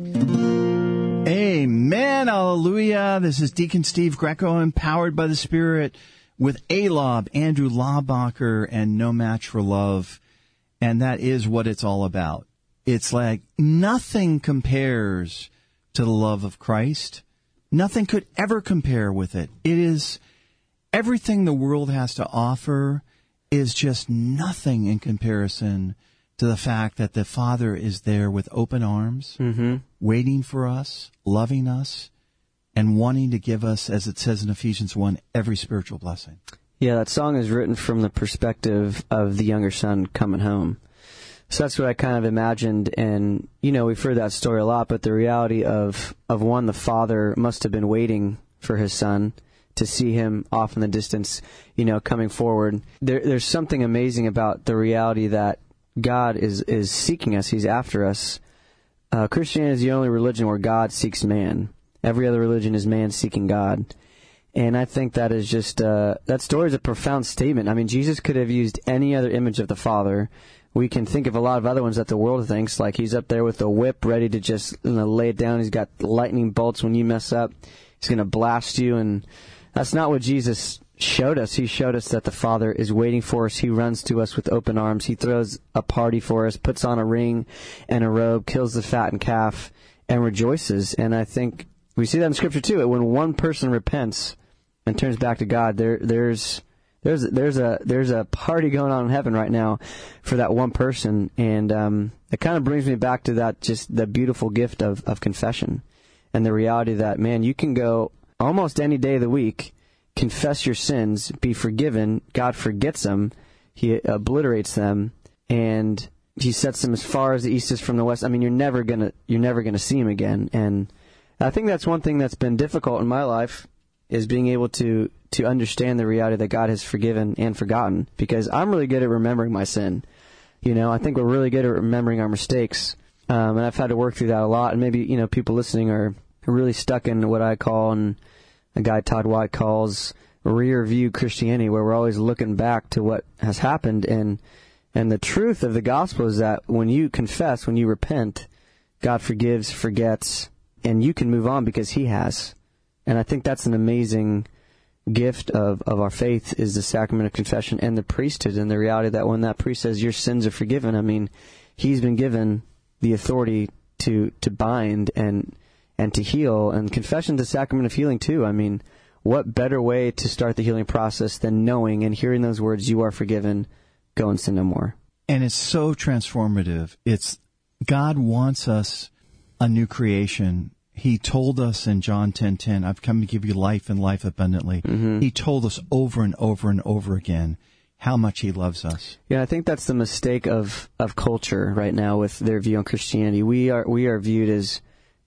Amen. Hallelujah. This is Deacon Steve Greco, empowered by the Spirit, with A-Lob, Andrew Laubacher, and No Match for Love. And that is what it's all about. It's like nothing compares to the love of Christ. Nothing could ever compare with it. It is everything the world has to offer is just nothing in comparison to the fact that the Father is there with open arms, Mm-hmm. waiting for us, loving us, and wanting to give us, as it says in Ephesians one, every spiritual blessing. Yeah, that song is written from the perspective of the younger son coming home. So that's what I kind of imagined, and, you know, we've heard that story a lot, but the reality of, of one, the father must have been waiting for his son to see him off in the distance, you know, coming forward. There, there's something amazing about the reality that God is, is seeking us. He's after us. Uh, Christianity is the only religion where God seeks man. Every other religion is man seeking God. And I think that is just, uh, that story is a profound statement. I mean, Jesus could have used any other image of the Father. We can think of a lot of other ones that the world thinks, like he's up there with a whip ready to just, you know, lay it down. He's got lightning bolts when you mess up. He's going to blast you. And that's not what Jesus showed us. He showed us that the Father is waiting for us. He runs to us with open arms. He throws a party for us, puts on a ring and a robe, kills the fattened calf, and rejoices. And I think we see that in Scripture too. When one person repents and turns back to God, there, there's, there's, there's a, there's a party going on in heaven right now for that one person. And um, it kind of brings me back to that, just the beautiful gift of, of confession, and the reality that, man, you can go almost any day of the week, confess your sins, be forgiven. God forgets them. He obliterates them, and He sets them as far as the east is from the west. I mean, you're never gonna, you're never gonna see Him again. And I think that's one thing that's been difficult in my life, is being able to, to understand the reality that God has forgiven and forgotten, because I'm really good at remembering my sin. You know, I think we're really good at remembering our mistakes. Um, and I've had to work through that a lot. And maybe, you know, people listening are really stuck in what I call, and a guy Todd White calls, rear view Christianity, where we're always looking back to what has happened. And, and the truth of the gospel is that when you confess, when you repent, God forgives, forgets, and you can move on because He has. And I think that's an amazing gift of, of our faith, is the sacrament of confession and the priesthood, and the reality that when that priest says your sins are forgiven, I mean, he's been given the authority to, to bind and and to heal. And confession's the sacrament of healing too. I mean, what better way to start the healing process than knowing and hearing those words, you are forgiven, go and sin no more. And it's so transformative. It's God wants us a new creation. He told us in John ten ten, I've come to give you life and life abundantly. Mm-hmm. He told us over and over and over again how much He loves us. Yeah, I think that's the mistake of, of culture right now with their view on Christianity. We are we are viewed as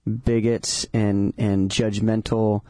bigots and, and judgmental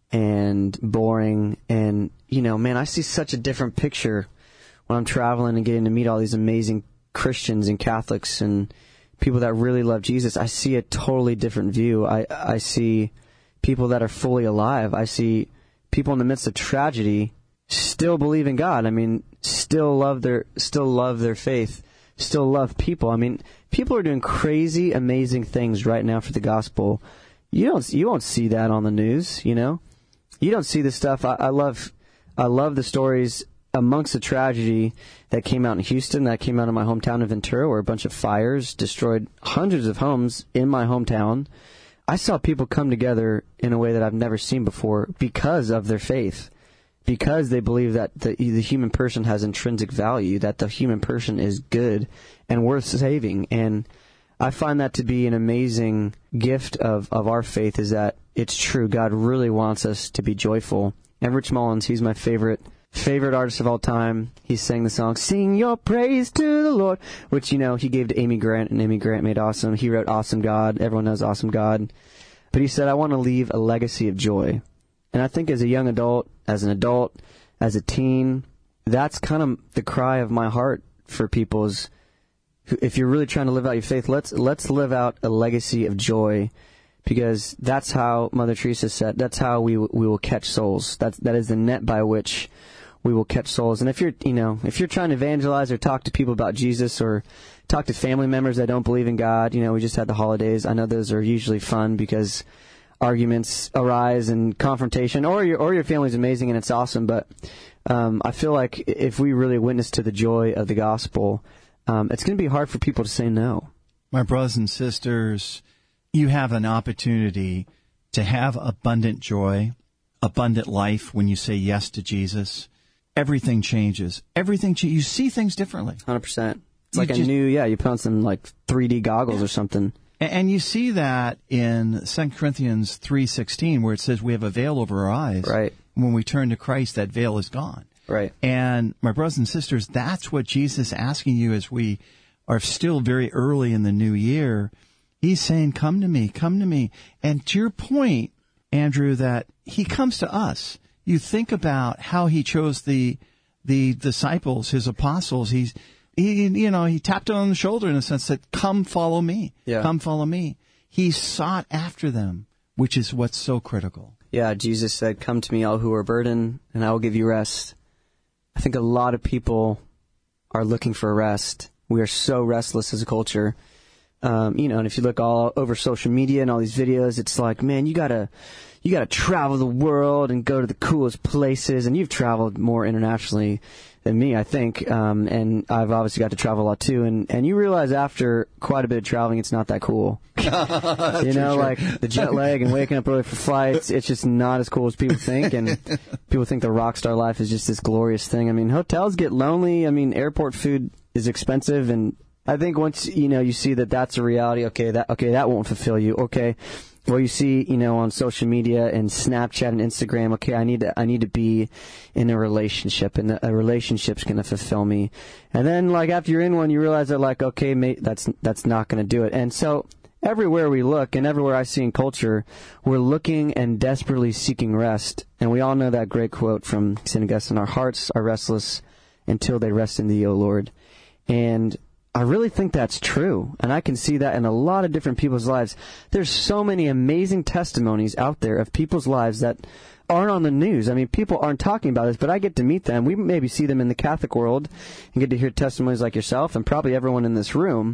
and boring. And, you know, man, I see such a different picture when I'm traveling and getting to meet all these amazing Christians and Catholics and people that really love Jesus. I see a totally different view. I, I see people that are fully alive. I see people in the midst of tragedy still believe in God. I mean, still love their, still love their faith, still love people. I mean, people are doing crazy, amazing things right now for the gospel. You don't, you won't see that on the news, you know? You don't see the stuff. I, I love, I love the stories amongst the tragedy that came out in Houston, that came out in my hometown of Ventura, where a bunch of fires destroyed hundreds of homes in my hometown, I saw people come together in a way that I've never seen before because of their faith, because they believe that the, the human person has intrinsic value, that the human person is good and worth saving. And I find that to be an amazing gift of, of our faith, is that it's true. God really wants us to be joyful. And Rich Mullins, he's my favorite favorite artist of all time. He sang the song, "Sing Your Praise to the Lord," which, you know, he gave to Amy Grant, and Amy Grant made Awesome. He wrote Awesome God. Everyone knows Awesome God. But he said, I want to leave a legacy of joy. And I think as a young adult, as an adult, as a teen, that's kind of the cry of my heart for people is, if you're really trying to live out your faith, let's let's live out a legacy of joy, because that's how Mother Teresa said, that's how we we will catch souls. That's, that is the net by which we will catch souls. And if you're, you know, if you're trying to evangelize or talk to people about Jesus, or talk to family members that don't believe in God, you know, we just had the holidays. I know those are usually fun because arguments arise and confrontation, or your or your family's amazing and it's awesome. But um, I feel like if we really witness to the joy of the gospel, um, it's going to be hard for people to say no. My brothers and sisters, you have an opportunity to have abundant joy, abundant life when you say yes to Jesus. Everything changes. Everything ch- you see things differently. one hundred percent. It's You like just- a new, yeah, you put on some like three D goggles Yeah. or something. And, and you see that in Second Corinthians three sixteen, where it says we have a veil over our eyes. Right. When we turn to Christ, that veil is gone. Right. And my brothers and sisters, that's what Jesus is asking you as we are still very early in the new year. He's saying, come to me, come to me. And to your point, Andrew, that he comes to us. You think about how he chose the the disciples, his apostles. He's he you know, he tapped them on the shoulder in a sense, said, come follow me. Yeah. Come follow me. He sought after them, which is what's so critical. Yeah, Jesus said, come to me, all who are burdened, and I will give you rest. I think a lot of people are looking for rest. We are so restless as a culture. Um, you know, and if you look all over social media and all these videos, it's like, man, you gotta, you gotta travel the world and go to the coolest places. And you've traveled more internationally than me, I think. Um, and I've obviously got to travel a lot too. And, and you realize after quite a bit of traveling, it's not that cool. You know, like the jet lag and waking up early for flights, it's just not as cool as people think. And people think the rock star life is just this glorious thing. I mean, hotels get lonely. I mean, airport food is expensive, and I think once, you know, you see that that's a reality, okay, that okay, that won't fulfill you. Okay, well, you see, you know, on social media and Snapchat and Instagram, okay, I need to I need to be in a relationship, and a relationship's going to fulfill me. And then, like, after you're in one, you realize that, like, okay, mate, that's that's not going to do it. And so everywhere we look, and everywhere I see in culture, we're looking and desperately seeking rest. And we all know that great quote from Saint Augustine: "Our hearts are restless until they rest in Thee, O Lord." And I really think that's true, and I can see that in a lot of different people's lives. There's so many amazing testimonies out there of people's lives that aren't on the news. I mean, people aren't talking about this, but I get to meet them. We maybe see them in the Catholic world and get to hear testimonies like yourself and probably everyone in this room.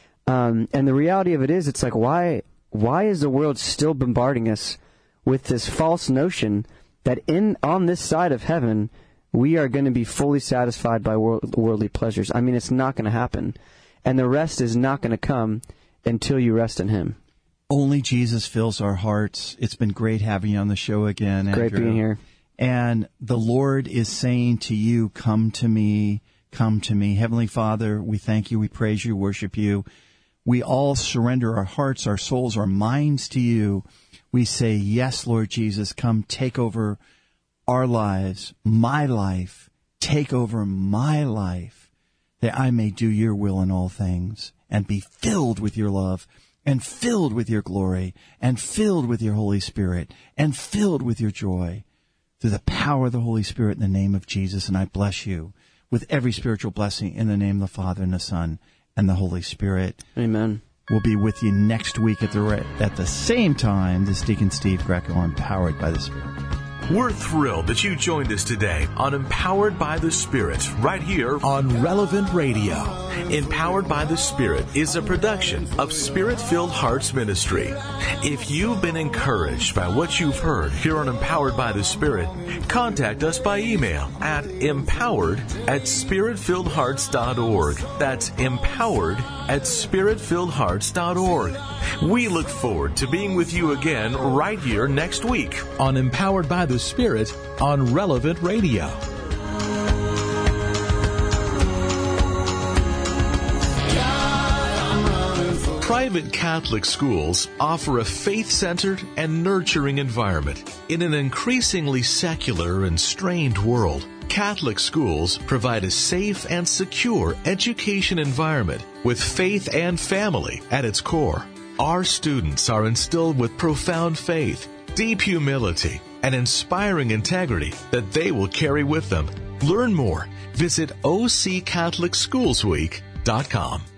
Um, and the reality of it is, it's like, why, why is the world still bombarding us with this false notion that in on this side of heaven, we are going to be fully satisfied by world, worldly pleasures? I mean, it's not going to happen. And the rest is not going to come until you rest in Him. Only Jesus fills our hearts. It's been great having you on the show again, Andrew. Great being here. And the Lord is saying to you, come to me, come to me. Heavenly Father, we thank you, we praise you, worship you. We all surrender our hearts, our souls, our minds to you. We say, yes, Lord Jesus, come take over our lives, my life, take over my life, that I may do your will in all things and be filled with your love and filled with your glory and filled with your Holy Spirit and filled with your joy through the power of the Holy Spirit in the name of Jesus. And I bless you with every spiritual blessing in the name of the Father and the Son and the Holy Spirit. Amen. We'll be with you next week at the, at the same time. This is Deacon Steve Greco, empowered by the Spirit. We're thrilled that you joined us today on Empowered by the Spirit, right here on Relevant Radio. Empowered by the Spirit is a production of Spirit-Filled Hearts Ministry. If you've been encouraged by what you've heard here on Empowered by the Spirit, contact us by email at empowered at spirit filled hearts dot org. That's empowered at spirit filled hearts dot org. We look forward to being with you again right here next week on Empowered by the Spirit on Relevant Radio. Private Catholic schools offer a faith-centered and nurturing environment. In an increasingly secular and strained world, Catholic schools provide a safe and secure education environment with faith and family at its core. Our students are instilled with profound faith, deep humility, and inspiring integrity that they will carry with them. Learn more. Visit o c catholic schools week dot com.